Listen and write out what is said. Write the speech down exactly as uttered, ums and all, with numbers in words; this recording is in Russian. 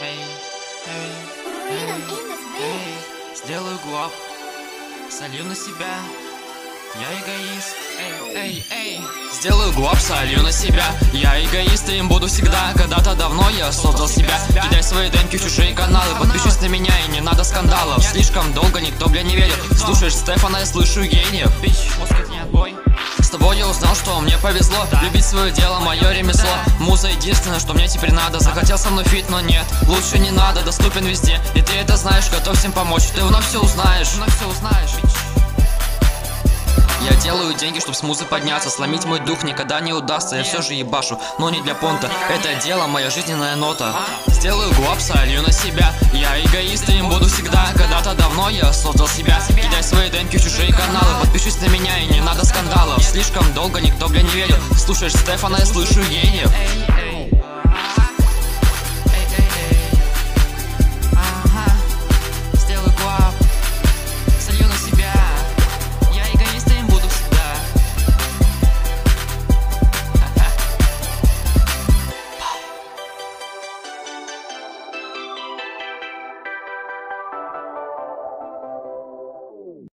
Эй, эй, эй, эй, сделаю глоп, солью на себя, я эгоист. Эй, эй, эй, сделаю глоп, солью на себя, я эгоист и им буду всегда. Когда-то давно я создал себя. Кидай свои демки в чужие каналы, подпишись на меня и не надо скандалов. Слишком долго никто, бля, не верит. Слушаешь Стефана, я слышу гениев. Бич, мозг не отбой. С тобой я узнал, что мне повезло. Любить свое дело, мое ремесло. Муза единственное, что мне теперь надо. Захотел со мной фит, но нет, лучше не надо. Доступен везде, и ты это знаешь. Готов всем помочь, ты вновь все узнаешь. Вновь все узнаешь. Я делаю деньги, чтоб с музы подняться. Сломить мой дух никогда не удастся. Я все же ебашу, но не для понта. Это дело, моя жизненная нота. Сделаю глоп, солью на себя, я эгоист и им буду всегда. Когда-то давно я создал себя. Кидай свои демки в чужие каналы, подпишись на меня и не надо скандалов. Слишком долго никто, бля, не верил. Слушаешь Стефана, я слышу гениев.